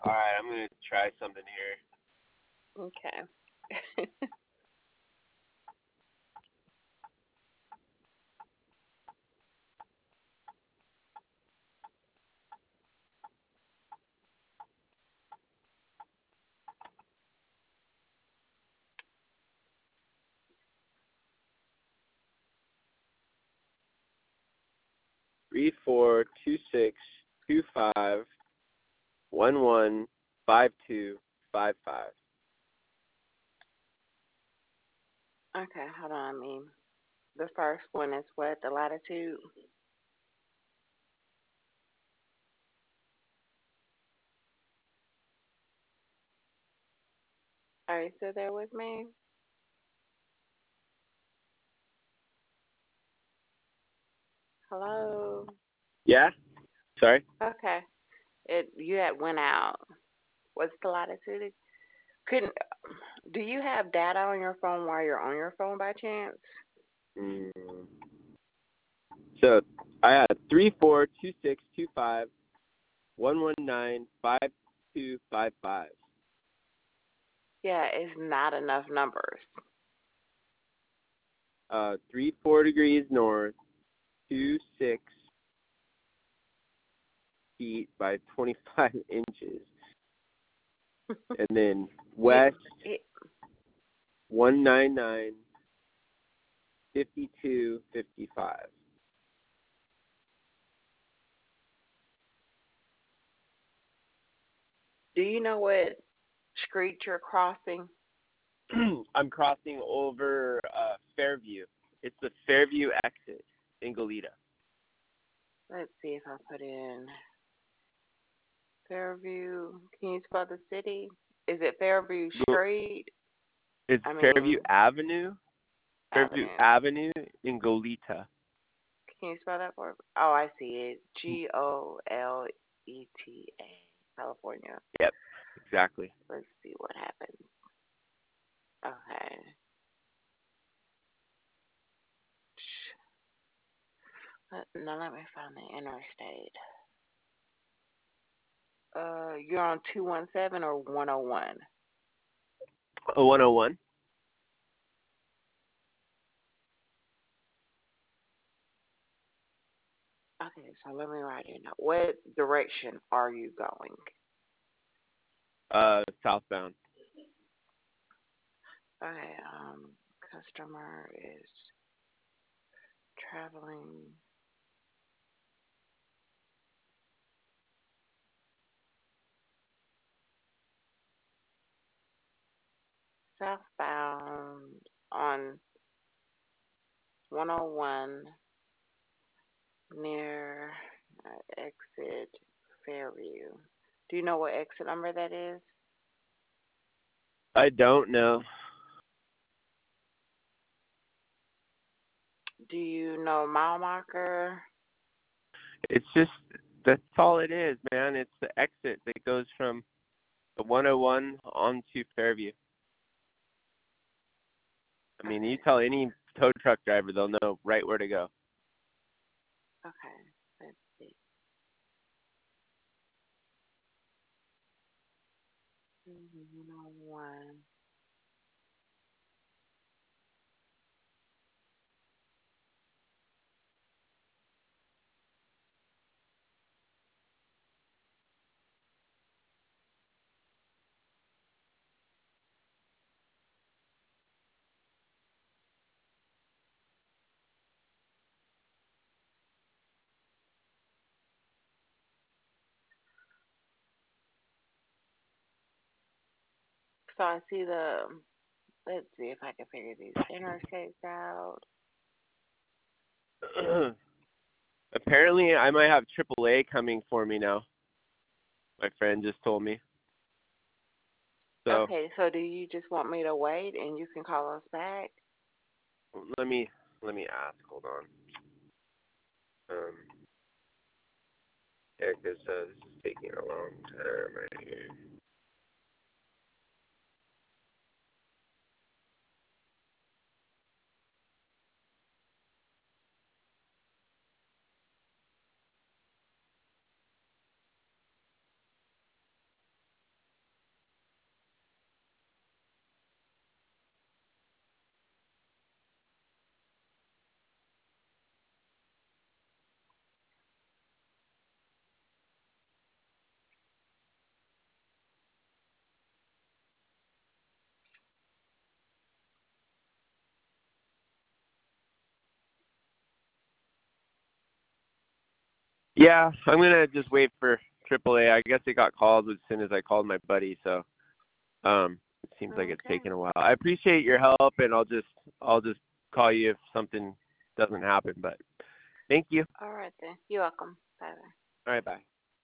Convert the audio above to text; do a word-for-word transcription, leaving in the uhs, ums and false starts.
All right, I'm gonna try something here. Okay. Three four two six two five one one five two five five. Okay, hold on. I mean, the first one is what? The latitude? Are you still there with me? Hello? Yeah. Sorry. Okay. It you had went out. What's the latitude? Couldn't do you have data on your phone while you're on your phone by chance? Mm. So I had three four two six two five one one nine five two five five. Yeah, it's not enough numbers. Uh, three four degrees north, two six feet by twenty five inches, and then You, west it, one nine nine fifty two fifty five. do you know what street you're crossing? I'm crossing over uh, Fairview. It's the Fairview exit in Goleta. Let's see if I put in Fairview. Can you spell the city? Is it Fairview Go- Street? It's I Fairview mean, Avenue. Fairview Avenue. Avenue in Goleta. Can you spell that for me? Oh, I see it. G O L E T A, California. Yep, exactly. Let's see what happens. Okay. Let- Now let me find the interstate. Uh, you're on two one seven or one oh one? Oh, one oh one. Okay, so let me write it down. What direction are you going? Uh, southbound. Okay, um, customer is traveling southbound on one oh one near uh, exit Fairview. Do you know what exit number that is? I don't know. Do you know mile marker? It's just that's all it is, man. It's the exit that goes from the one oh one onto Fairview. I mean, you Okay, tell any tow truck driver, they'll know right where to go. okay. Let's see. one oh one. So I see the. Let's see if I can figure these interstates out. Apparently, I might have triple A coming for me now. My friend just told me. So Okay, so do you just want me to wait and you can call us back? let me let me ask. Hold on. Um, yeah, because uh, this is taking a long time right here. Yeah, I'm gonna just wait for triple A. I guess it got called as soon as I called my buddy, so um, it seems like it's Okay. taken a while. I appreciate your help, and I'll just I'll just call you if something doesn't happen. But thank you. All right then. You're welcome. Bye bye. All right, bye.